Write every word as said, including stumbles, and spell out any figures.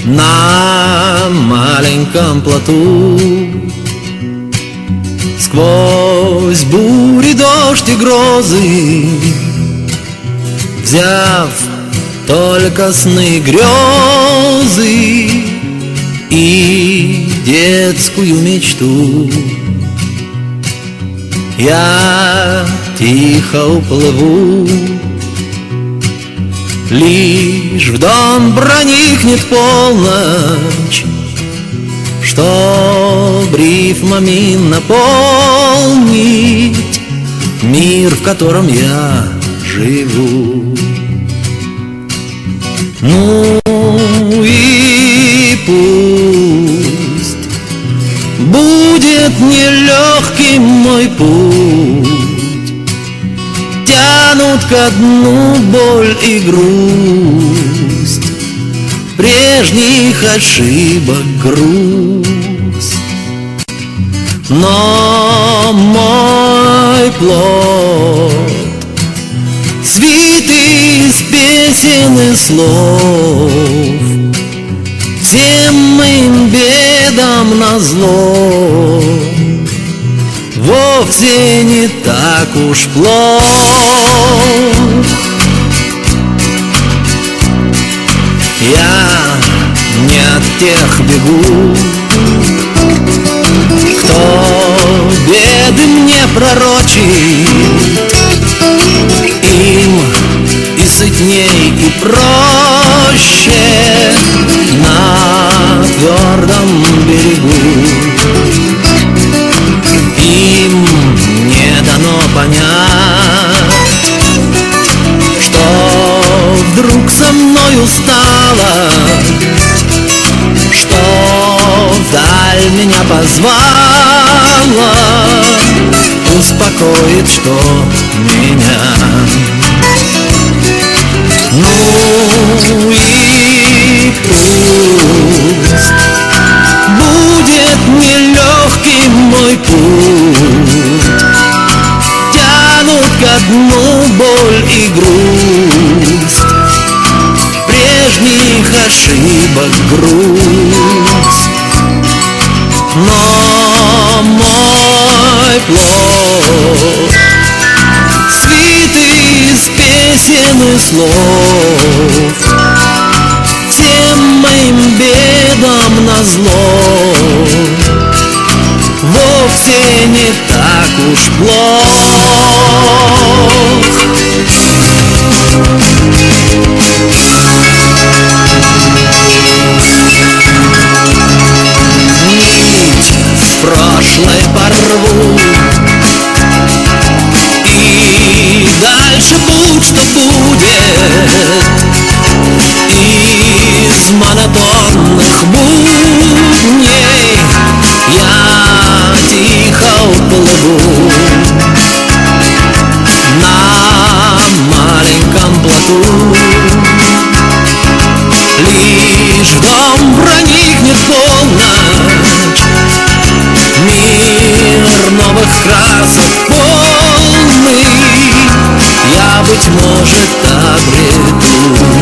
на маленьком плоту. Сквозь бури, дождь и грозы, взяв только сны и грезы и детскую мечту, я тихо уплыву. Лишь в дом проникнет полночь, чтоб рифмами наполнить мир, в котором я живу. Ну и пусть будет нелегким мой путь, тянут ко дну боль и грусть, прежних ошибок груз. Но мой плод свит из песен и слов, всем моим бедам назло, вовсе не так уж плох. Я не от тех бегу, кто беды мне пророчит. Им и сытней, и проще на твердом берегу. Им не дано понять, что вдруг со мною стало, что вдаль меня позвала, успокоит, что меня. Ну и пусть будет нелегким мой путь, тянут ко дну боль и грусть, прежних ошибок грусть. Но мой плод свит из песен и слов, всем моим бедам назло, вовсе не так уж плох. Нить в прошлое порву, и дальше будь что будет, из монотонных будней я тихо уплыву на маленьком плоту. Лишь в дом проникнет полночь, мир новых красок полный, я, быть может, обрету.